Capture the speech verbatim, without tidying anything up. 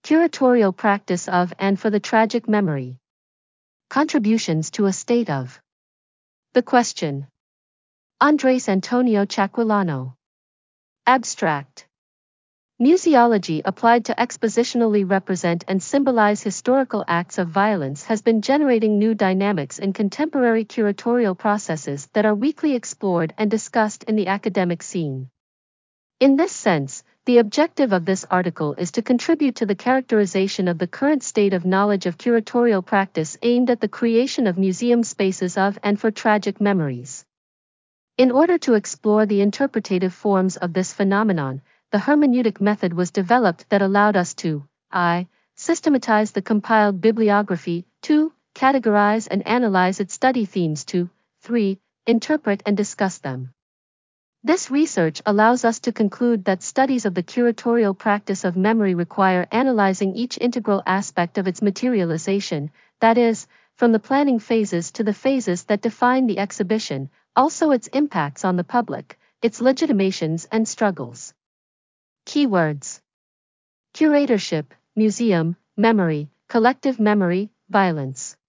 Curatorial practice of and for the tragic memory. Contributions to a state of the question. Andres Antonio Chaquilano. Abstract. Museology applied to expositionally represent and symbolize historical acts of violence has been generating new dynamics in contemporary curatorial processes that are weekly explored and discussed in the academic scene. In this sense, the objective of this article is to contribute to the characterization of the current state of knowledge of curatorial practice aimed at the creation of museum spaces of and for tragic memories. In order to explore the interpretative forms of this phenomenon, the hermeneutic method was developed that allowed us to I. Systematize the compiled bibliography, two. Categorize and analyze its study themes, two. three. Interpret and discuss them. This research allows us to conclude that studies of the curatorial practice of memory require analyzing each integral aspect of its materialization, that is, from the planning phases to the phases that define the exhibition, also its impacts on the public, its legitimations and struggles. Keywords: curatorship, museum, memory, collective memory, violence.